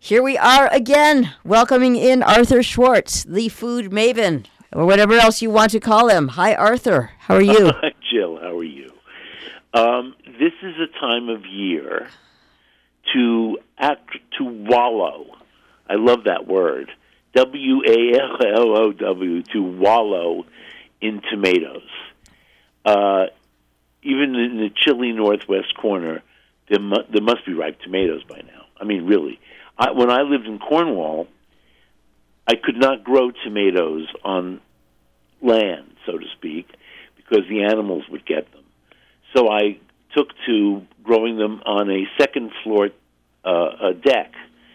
Here we are again, welcoming in Arthur Schwartz, the food maven, or whatever else you want to call him. Hi, Arthur. How are you? Hi, Jill. How are you? This is a time of year to wallow. I love that word. W-A-L-L-O-W, to wallow in tomatoes. Even in the chilly northwest corner, there must be ripe tomatoes by now. I mean, really. When I lived in Cornwall, I could not grow tomatoes on land, so to speak, because the animals would get them. So I took to growing them on a second-floor deck.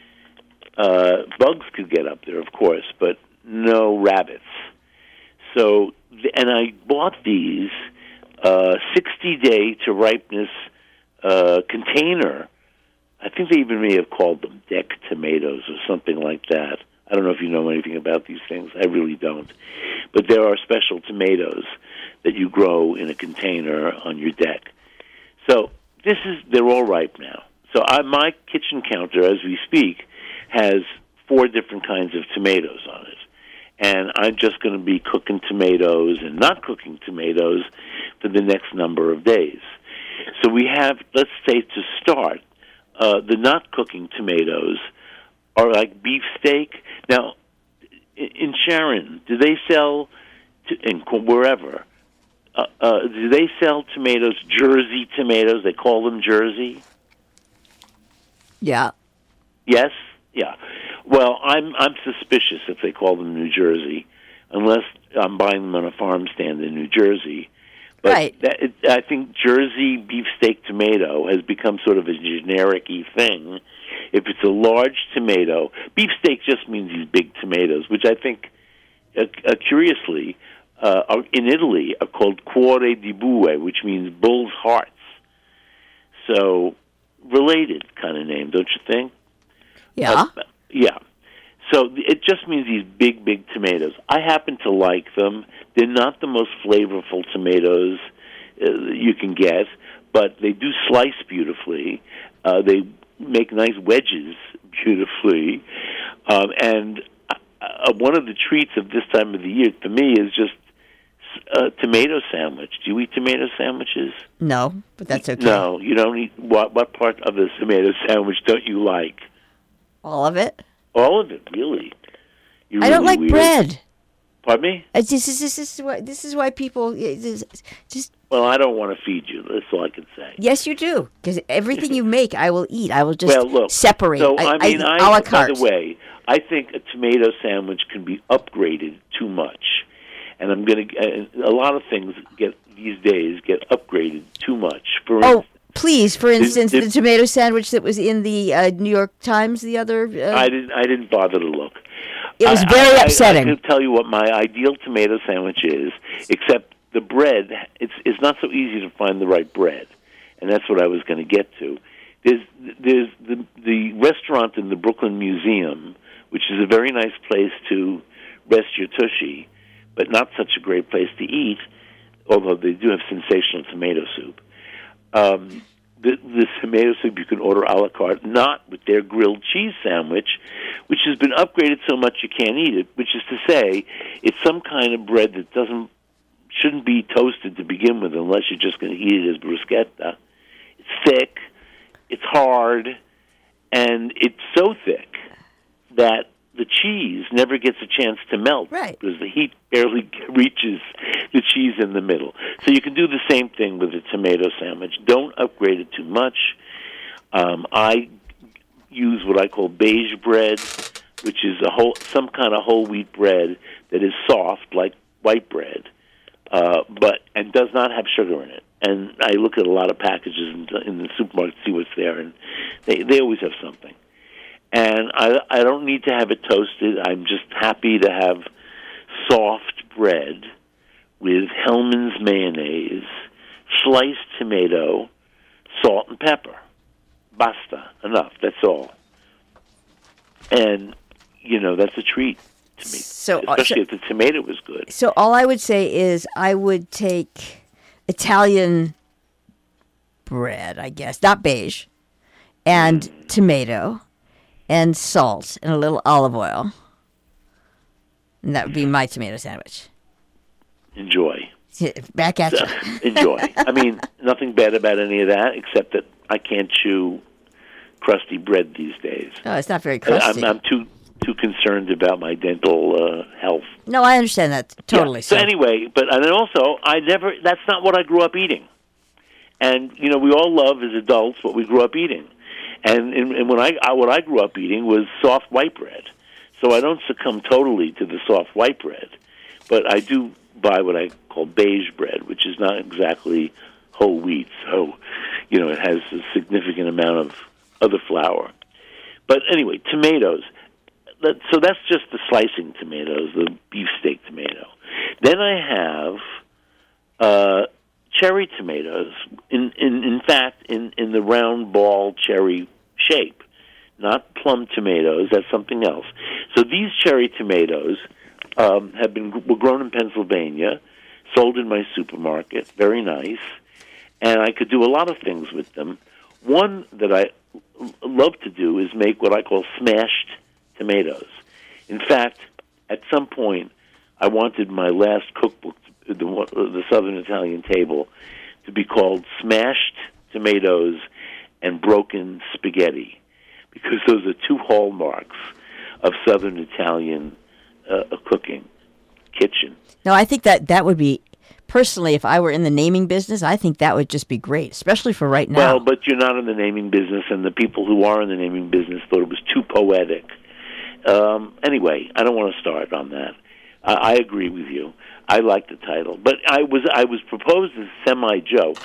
Bugs could get up there, of course, but no rabbits. So, and I bought these 60-day to ripeness container. I think they even may have called them deck tomatoes or something like that. I don't know if you know anything about these things. I really don't. But there are special tomatoes that you grow in a container on your deck. So they're all ripe now. So my kitchen counter, as we speak, has 4 different kinds of tomatoes on it. And I'm just going to be cooking tomatoes and not cooking tomatoes for the next number of days. So we have, let's say to start, the not cooking tomatoes are like beefsteak. Now, in Sharon, do they sell, wherever, do they sell tomatoes, Jersey tomatoes? They call them Jersey? Yeah. Yes? Yeah. Well, I'm suspicious if they call them New Jersey, unless I'm buying them on a farm stand in New Jersey. But right. I think Jersey beefsteak tomato has become sort of a generic-y thing. If it's a large tomato, beefsteak just means these big tomatoes, which I think, curiously, in Italy are called cuore di bue, which means bull's hearts. So, related kind of name, don't you think? Yeah. Yeah. So it just means these big, big tomatoes. I happen to like them. They're not the most flavorful tomatoes you can get, but they do slice beautifully. They make nice wedges beautifully. And one of the treats of this time of the year, for me, is just a tomato sandwich. Do you eat tomato sandwiches? No, but that's okay. No, you don't eat. What part of the tomato sandwich don't you like? All of it? All of it, really. I don't like bread. Pardon me? This is why people just. Well, I don't want to feed you. That's all I can say. Yes, you do, because everything you make, I will eat. I will just separate. So a la carte. By the way, I think a tomato sandwich can be upgraded too much, and I'm going to. A lot of things these days get upgraded too much. Please, for instance, the tomato sandwich that was in the New York Times the other... I didn't bother to look. It was very upsetting. I can tell you what my ideal tomato sandwich is, except the bread, it's not so easy to find the right bread, and that's what I was going to get to. There's the restaurant in the Brooklyn Museum, which is a very nice place to rest your tushy, but not such a great place to eat, although they do have sensational tomato soup. The tomato soup you can order a la carte, not with their grilled cheese sandwich, which has been upgraded so much you can't eat it, which is to say it's some kind of bread that shouldn't be toasted to begin with unless you're just going to eat it as bruschetta. It's thick, it's hard, and it's so thick that the cheese never gets a chance to melt, right, because the heat barely reaches the cheese in the middle. So you can do the same thing with a tomato sandwich. Don't upgrade it too much. I use what I call beige bread, which is some kind of whole wheat bread that is soft like white bread, and does not have sugar in it. And I look at a lot of packages in the supermarket to see what's there, and they always have something. And I don't need to have it toasted. I'm just happy to have soft bread with Hellmann's mayonnaise, sliced tomato, salt and pepper. Basta. Enough. That's all. And, that's a treat to me. Especially if the tomato was good. So all I would say is I would take Italian bread, I guess, not beige, and tomato, and salt and a little olive oil. And that would be my tomato sandwich. Enjoy. Back at you. Enjoy. I mean, nothing bad about any of that, except that I can't chew crusty bread these days. Oh, it's not very crusty. I'm too concerned about my dental health. No, I understand that totally. Yeah. So anyway, and then also, that's not what I grew up eating. And, we all love as adults what we grew up eating. And what I grew up eating was soft white bread. So I don't succumb totally to the soft white bread, but I do buy what I call beige bread, which is not exactly whole wheat. So, it has a significant amount of other flour. But anyway, tomatoes. So that's just the slicing tomatoes, the beefsteak tomato. Then I have cherry tomatoes, in fact, in the round ball cherry shape. Not plum tomatoes, that's something else. So these cherry tomatoes were grown in Pennsylvania, sold in my supermarket, very nice, and I could do a lot of things with them. One that I love to do is make what I call smashed tomatoes. In fact, at some point, I wanted my last cookbook, the Southern Italian Table, to be called Smashed Tomatoes and Broken Spaghetti, because those are two hallmarks of Southern Italian cooking, kitchen. No, I think that would be, personally, if I were in the naming business, I think that would just be great, especially for right now. Well, but you're not in the naming business, and the people who are in the naming business thought it was too poetic. Anyway, I don't want to start on that. I agree with you. I like the title, but I was proposed as a semi-joke,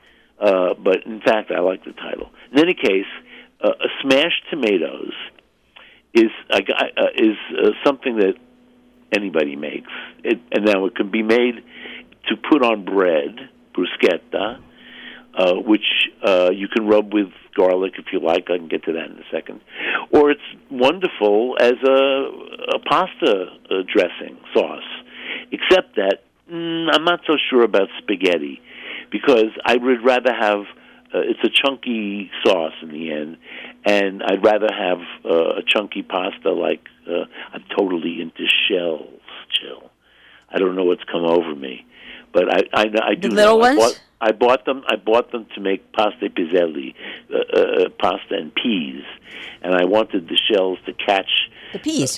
but in fact, I like the title. In any case, smashed tomatoes is something that anybody makes, and now it can be made to put on bread, bruschetta, which you can rub with garlic if you like. I can get to that in a second. Or it's wonderful as a pasta dressing sauce, except that I'm not so sure about spaghetti, because I would rather have it's a chunky sauce in the end, and I'd rather have a chunky pasta. Like I'm totally into shells. Chill. I don't know what's come over me, but I do. The little ones. I bought them to make pasta piselli, pasta and peas, and I wanted the shells to catch the peas,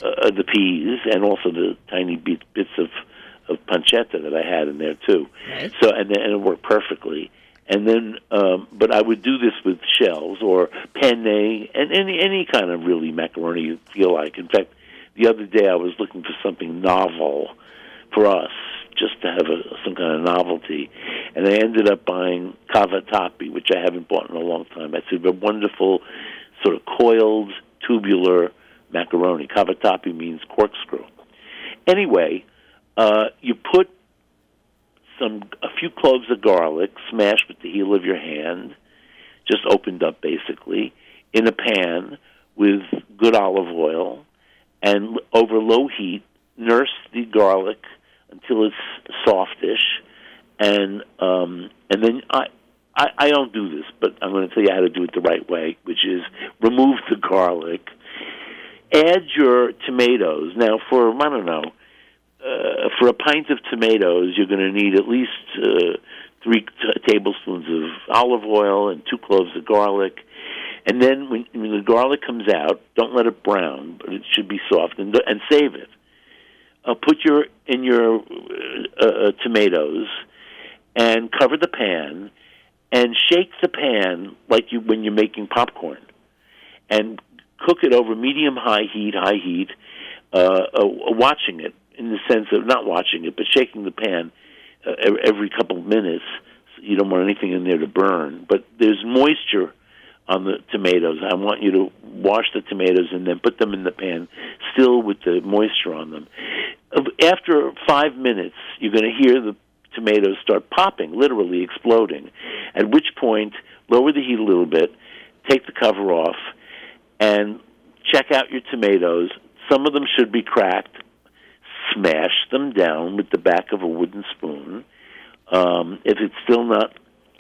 and also the tiny bits of pancetta that I had in there too. Right. So and it worked perfectly. And then, but I would do this with shells or penne and any kind of really macaroni you feel like. In fact, the other day I was looking for something novel for us, just to have some kind of novelty, and I ended up buying cavatappi, which I haven't bought in a long time. It's a wonderful sort of coiled tubular macaroni. Cavatappi means corkscrew. Anyway, you put a few cloves of garlic, smashed with the heel of your hand, just opened up basically, in a pan with good olive oil, and over low heat, nurse the garlic until it's softish, and then I don't do this, but I'm going to tell you how to do it the right way, which is remove the garlic, add your tomatoes. Now, for a pint of tomatoes, you're going to need at least 3 tablespoons of olive oil and 2 cloves of garlic. And then when the garlic comes out, don't let it brown, but it should be soft, and save it. Put your tomatoes and cover the pan, and shake the pan like when you're making popcorn, and cook it over medium-high heat, watching it in the sense of not watching it, but shaking the pan every couple of minutes. You don't want anything in there to burn, but there's moisture on the tomatoes. I want you to wash the tomatoes and then put them in the pan, still with the moisture on them. After 5 minutes, you're going to hear the tomatoes start popping, literally exploding, at which point lower the heat a little bit, take the cover off, and check out your tomatoes. Some of them should be cracked. Smash them down with the back of a wooden spoon. If it's still not...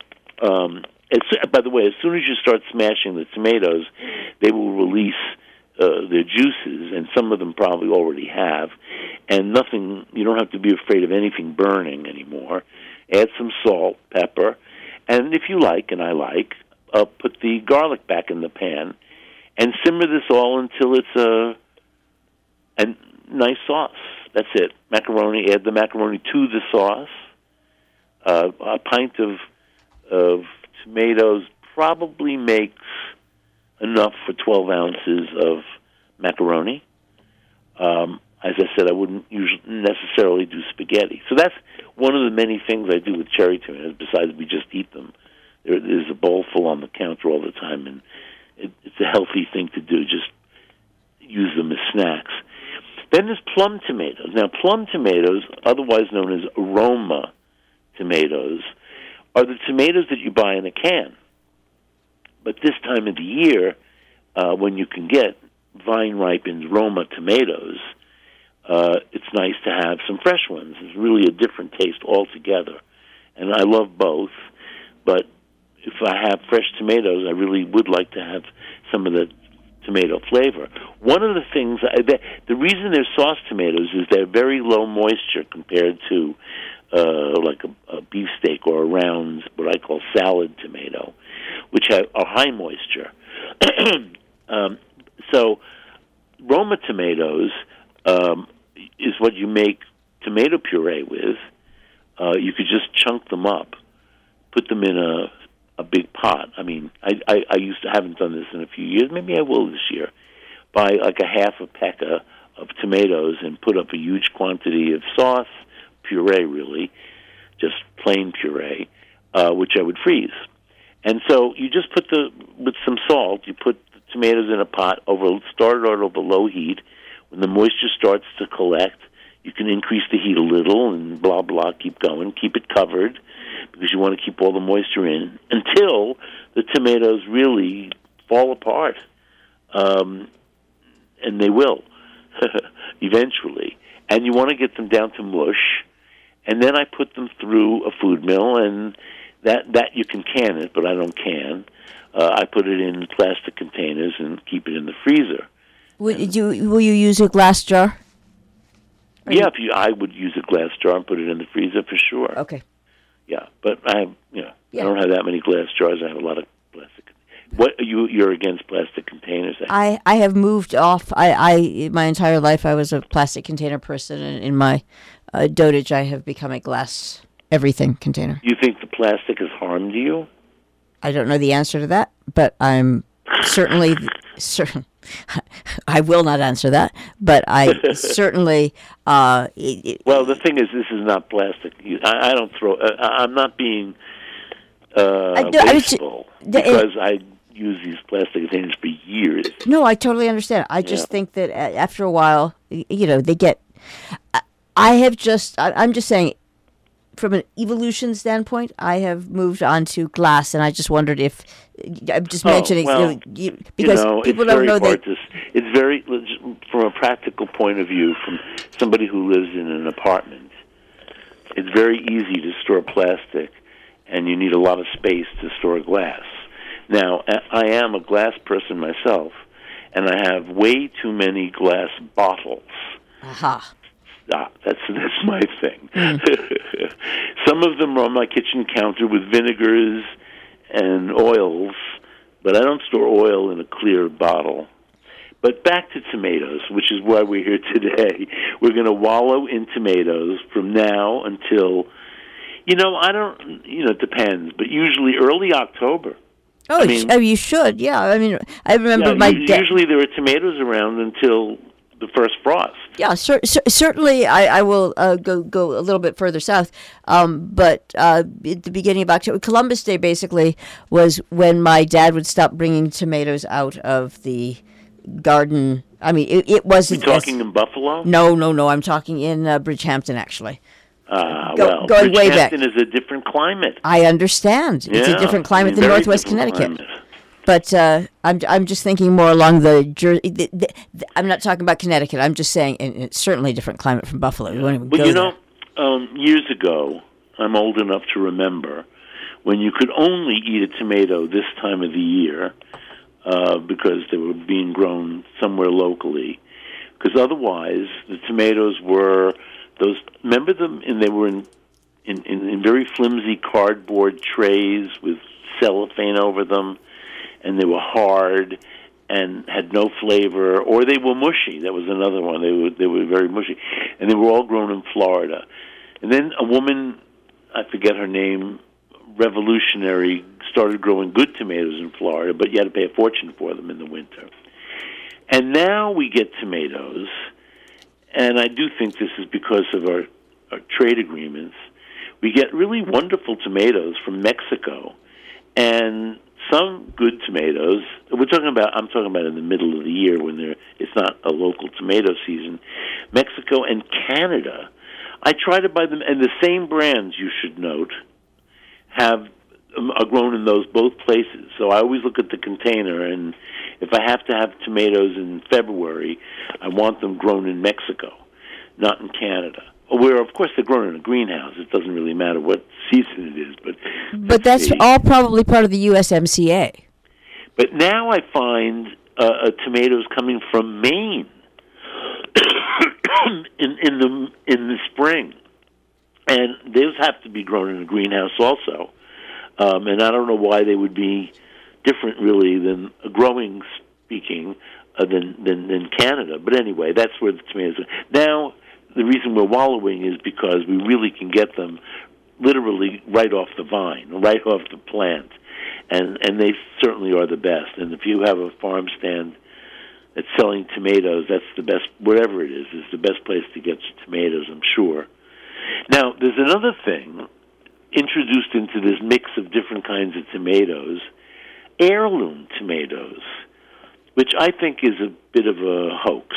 by the way, as soon as you start smashing the tomatoes, they will release their juices, and some of them probably already have, and nothing. You don't have to be afraid of anything burning anymore. Add some salt, pepper, and if you like, and I like, put the garlic back in the pan, and simmer this all until it's a nice sauce. That's it. Macaroni. Add the macaroni to the sauce. A pint of tomatoes probably makes enough for 12 ounces of macaroni. As I said, I wouldn't usually necessarily do spaghetti. So that's one of the many things I do with cherry tomatoes, besides we just eat them. There's a bowl full on the counter all the time, and it's a healthy thing to do, just use them as snacks. Then there's plum tomatoes. Now, plum tomatoes, otherwise known as Roma tomatoes, are the tomatoes that you buy in a can. But this time of the year, when you can get vine-ripened Roma tomatoes, it's nice to have some fresh ones. It's really a different taste altogether. And I love both, but if I have fresh tomatoes, I really would like to have some of the tomato flavor. One of the things, the reason they're sauce tomatoes is they're very low moisture compared to like a beefsteak or a round, what I call salad tomato, which are high moisture. So Roma tomatoes is what you make tomato puree with. You could just chunk them up, put them in a big pot. I mean, I haven't done this in a few years. Maybe I will this year. Buy like a half a peck of tomatoes and put up a huge quantity of sauce, puree really, just plain puree, which I would freeze. And so you just put with some salt, you put the tomatoes in a pot, start it over low heat. When the moisture starts to collect, you can increase the heat a little and blah, blah, keep going. Keep it covered because you want to keep all the moisture in until the tomatoes really fall apart. And they will eventually. And you want to get them down to mush. And then I put them through a food mill, and that you can can it, but I don't can. I put it in plastic containers and keep it in the freezer. Will you use a glass jar? Yeah, I would use a glass jar and put it in the freezer for sure. Okay. Yeah, but I don't have that many glass jars. I have a lot of plastic. What you're against plastic containers? I have moved off. I my entire life I was a plastic container person, and in my dotage I have become a glass everything container. You think the plastic has harmed you? I don't know the answer to that, but I'm certainly certain. I will not answer that, but I certainly. Well, the thing is, this is not plastic. I don't throw. I'm not being wasteful because I use these plastic containers for years. No, I totally understand. I just think that after a while, they get. I'm just saying, from an evolution standpoint, I have moved on to glass, and I just wondered if I'm just mentioning because people don't know that. It's very, from a practical point of view, from somebody who lives in an apartment, it's very easy to store plastic, and you need a lot of space to store glass. Now, I am a glass person myself, and I have way too many glass bottles. Aha. That's my thing. Some of them are on my kitchen counter with vinegars and oils, but I don't store oil in a clear bottle. But back to tomatoes, which is why we're here today. We're going to wallow in tomatoes from now until, it depends, but usually early October. Oh, you should, yeah. I mean, I remember my dad. Usually there are tomatoes around until the first frost. Yeah, certainly I will go a little bit further south. But at the beginning of October, Columbus Day basically was when my dad would stop bringing tomatoes out of the garden. I mean, it wasn't. You're talking in Buffalo? No. I'm talking in Bridgehampton, actually. Going way back. Bridgehampton is a different climate. I understand. It's a different climate than Northwest Connecticut. Climate. But I'm just thinking more along the I'm not talking about Connecticut. I'm just saying, and it's certainly a different climate from Buffalo. Yeah. Years ago, I'm old enough to remember when you could only eat a tomato this time of the year. because they were being grown somewhere locally. Because otherwise, the tomatoes were those. Remember them? And they were in very flimsy cardboard trays with cellophane over them, and they were hard and had no flavor, or they were mushy. That was another one. They were very mushy, and they were all grown in Florida. And then a woman, I forget her name, revolutionary, started growing good tomatoes in Florida, but you had to pay a fortune for them in the winter. And now we get tomatoes, and I do think this is because of our trade agreements. We get really wonderful tomatoes from Mexico, and some good tomatoes. I'm talking about in the middle of the year when it's not a local tomato season. Mexico and Canada. I try to buy them, and the same brands, you should note, are grown in those both places. So I always look at the container, and if I have to have tomatoes in February, I want them grown in Mexico, not in Canada. Where, of course, they're grown in a greenhouse. It doesn't really matter what season it is. But that's all probably part of the USMCA. But now I find tomatoes coming from Maine in the spring. And those have to be grown in a greenhouse also. And I don't know why they would be different, really, than growing speaking than Canada. But anyway, that's where the tomatoes are. Now, the reason we're wallowing is because we really can get them literally right off the vine, right off the plant. And they certainly are the best. And if you have a farm stand that's selling tomatoes, that's the best, wherever it is the best place to get tomatoes, I'm sure. Now, there's another thing introduced into this mix of different kinds of tomatoes, heirloom tomatoes, which I think is a bit of a hoax.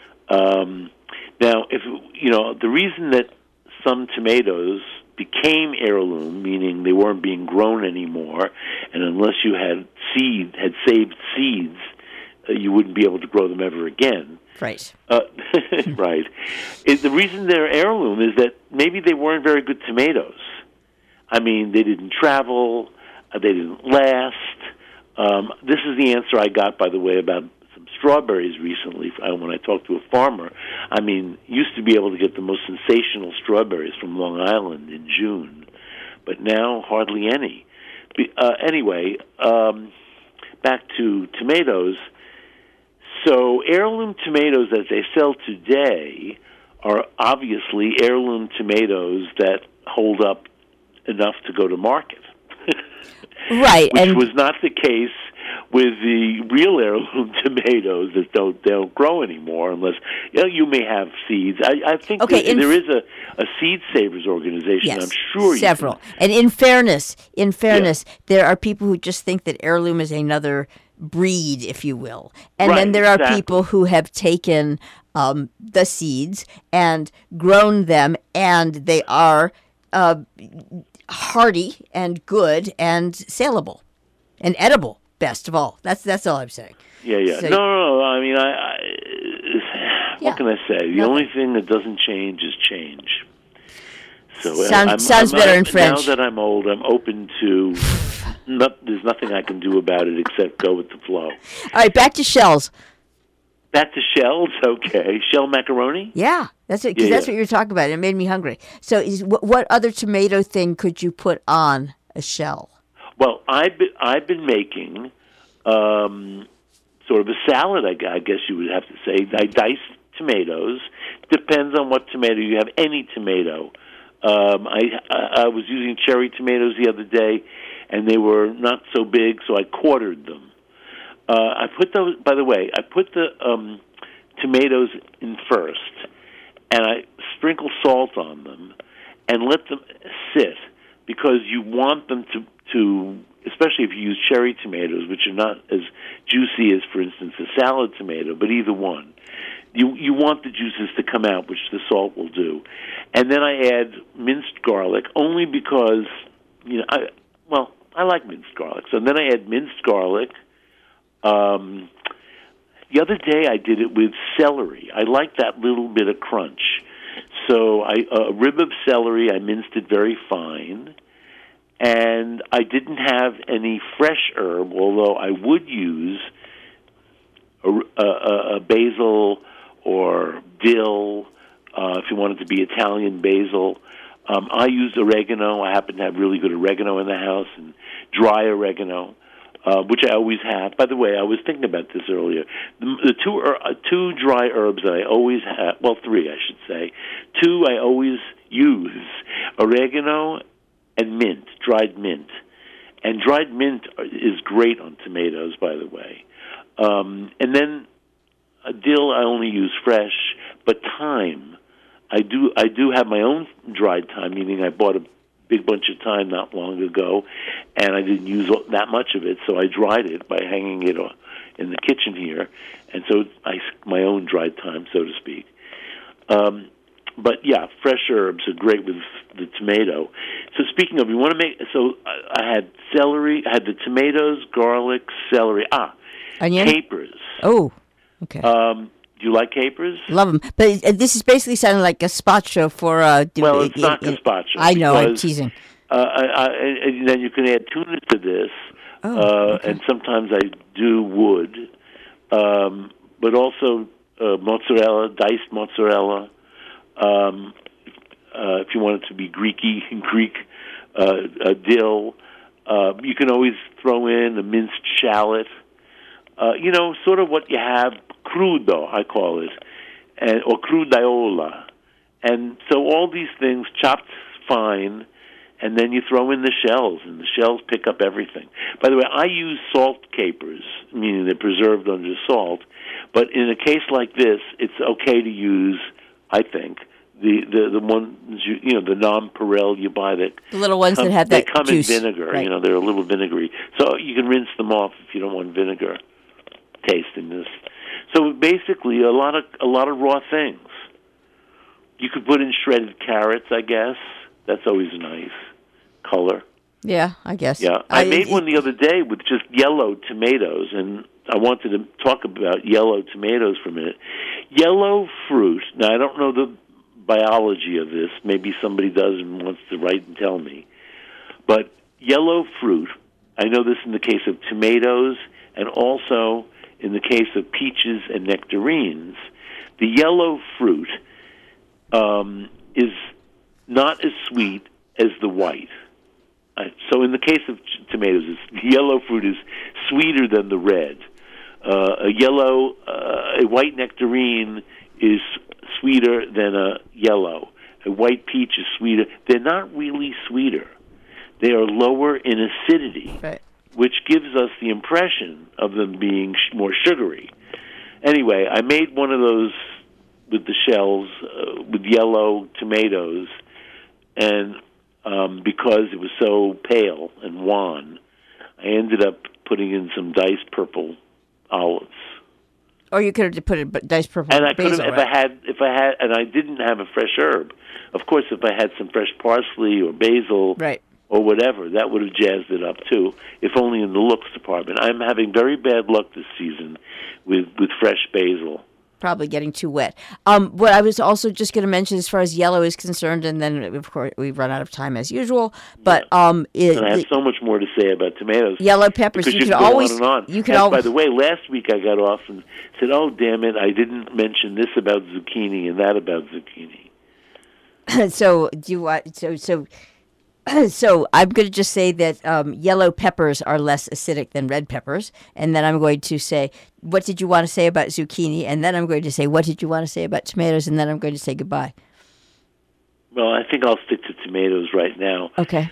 Now, the reason that some tomatoes became heirloom, meaning they weren't being grown anymore, and unless you had saved seeds, you wouldn't be able to grow them ever again. Right. Right. The reason they're heirloom is that maybe they weren't very good tomatoes. I mean, they didn't travel, they didn't last. This is the answer I got, by the way, about some strawberries recently when I talked to a farmer. I mean, used to be able to get the most sensational strawberries from Long Island in June, but now hardly any. Anyway, back to tomatoes. So heirloom tomatoes as they sell today are obviously heirloom tomatoes that hold up enough to go to market. Right. Which was not the case with the real heirloom tomatoes that don't grow anymore unless you may have seeds. I think there is a seed savers organization. Yes, I'm sure several. And in fairness, there are people who just think that heirloom is another breed, if you will. And then there are people who have taken the seeds and grown them, and they are hardy and good and saleable and edible, best of all. That's all I'm saying. Yeah. So, no. I mean, what can I say? The only thing that doesn't change is change. So sounds better in French. Now that I'm old, I'm open to. There's nothing I can do about it except go with the flow. All right, back to shells. Back to shells, okay. Shell macaroni? Yeah, that's it. Because that's what you were talking about. It made me hungry. So, what other tomato thing could you put on a shell? Well, I've been making sort of a salad. I guess you would have to say. I dice tomatoes. Depends on what tomato you have. Any tomato. I was using cherry tomatoes the other day, and they were not so big, so I quartered them. I put those. By the way, I put the tomatoes in first, and I sprinkle salt on them, and let them sit because you want them to, especially if you use cherry tomatoes, which are not as juicy as, for instance, a salad tomato, but either one. You want the juices to come out, which the salt will do, and then I add minced garlic only because I like minced garlic. So then I add minced garlic. The other day I did it with celery. I like that little bit of crunch. So a rib of celery, I minced it very fine, and I didn't have any fresh herb, although I would use a basil or dill, if you wanted to be Italian basil. I used oregano. I happen to have really good oregano in the house, and dry oregano, which I always have. By the way, I was thinking about this earlier. The two dry herbs that I always have, well, three, I should say. Two I always use, oregano and mint, dried mint. And dried mint is great on tomatoes, by the way. And then dill I only use fresh, but thyme. I do have my own dried thyme, meaning I bought a big bunch of thyme not long ago, and I didn't use that much of it, so I dried it by hanging it in the kitchen here, and so my own dried thyme, so to speak. But yeah, fresh herbs are great with the tomato. So speaking of, you want to make, so I had celery, I had the tomatoes, garlic, celery, onion? Capers. Oh, okay. Do you like capers? Love them. But this is basically sounding like gazpacho for... well, it's not gazpacho. I know, I'm teasing. And then you can add tuna to this, okay. And sometimes I do wood, but also mozzarella, diced mozzarella. If you want it to be Greek, dill. You can always throw in a minced shallot. Sort of what you have, crudo, I call it, or crudaiola. And so all these things chopped fine, and then you throw in the shells, and the shells pick up everything. By the way, I use salt capers, meaning they're preserved under salt, but in a case like this, it's okay to use, I think, the ones, the nonpareil you buy that... The little ones that have that They come juice. in vinegar, right. They're a little vinegary. So you can rinse them off if you don't want vinegar taste in this. So basically, a lot of raw things. You could put in shredded carrots, I guess. That's always a nice color. Yeah, I guess. Yeah, I made one the other day with just yellow tomatoes, and I wanted to talk about yellow tomatoes for a minute. Yellow fruit. Now, I don't know the biology of this. Maybe somebody does and wants to write and tell me. But yellow fruit, I know this in the case of tomatoes and also in the case of peaches and nectarines. The yellow fruit is not as sweet as the white. So in the case of tomatoes, yellow fruit is sweeter than the red. A white nectarine is sweeter than a yellow. A white peach is sweeter. They're not really sweeter. They are lower in acidity, right, which gives us the impression of them being more sugary. Anyway, I made one of those with the shells, with yellow tomatoes, and because it was so pale and wan, I ended up putting in some diced purple olives. Or you could have put a diced purple and I could have, basil, if I had, and I didn't have a fresh herb. Of course, if I had some fresh parsley or basil, right, or whatever, that would have jazzed it up too, if only in the looks department. I'm having very bad luck this season with fresh basil. Probably getting too wet. What I was also just going to mention as far as yellow is concerned, and then, of course, we've run out of time as usual, but... and I have so much more to say about tomatoes. Yellow peppers, you could always... On and on. You could always... By the way, last week I got off and said, oh, damn it, I didn't mention this about zucchini and that about zucchini. So, do you want... So I'm going to just say that yellow peppers are less acidic than red peppers, and then I'm going to say, what did you want to say about zucchini? And then I'm going to say, what did you want to say about tomatoes? And then I'm going to say goodbye. Well, I think I'll stick to tomatoes right now. Okay.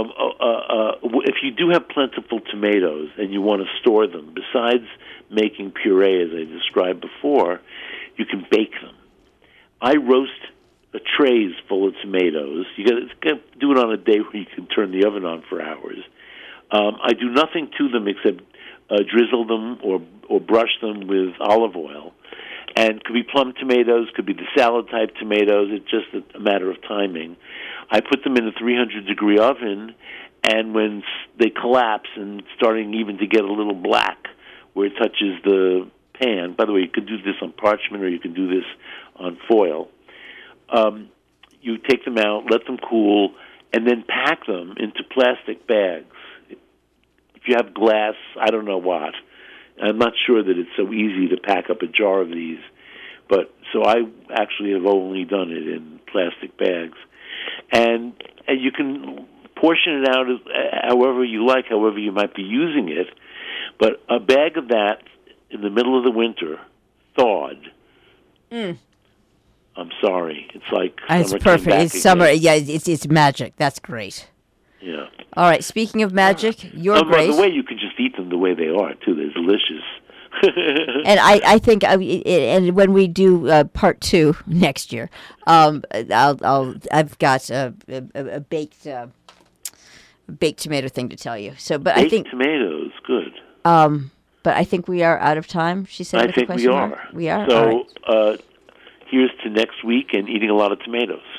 If you do have plentiful tomatoes and you want to store them, besides making puree, as I described before, you can bake them. I roast trays full of tomatoes. You got to do it on a day where you can turn the oven on for hours. I do nothing to them except drizzle them or brush them with olive oil. And could be plum tomatoes, could be the salad-type tomatoes. It's just a matter of timing. I put them in a 300-degree oven, and when they collapse and starting even to get a little black where it touches the pan, by the way, you could do this on parchment or you can do this on foil. You take them out, let them cool, and then pack them into plastic bags. If you have glass, I don't know what. I'm not sure that it's so easy to pack up a jar of these, but so I actually have only done it in plastic bags, and you can portion it out however you like, however you might be using it. But a bag of that in the middle of the winter, thawed. I'm sorry, it's like it's summer perfect. came back It's summer. again. Yeah, it's magic. That's great. Yeah. All right. Speaking of magic, you're By great. the way, you can just eat them the way they are too. They're delicious. And I think, and when we do part 2 next year, I've got a baked tomato thing to tell you. So, but Baked I think tomatoes, good. but I think we are out of time. She said. I with a think we question are. mark. We are. So All right. here's to next week and eating a lot of tomatoes.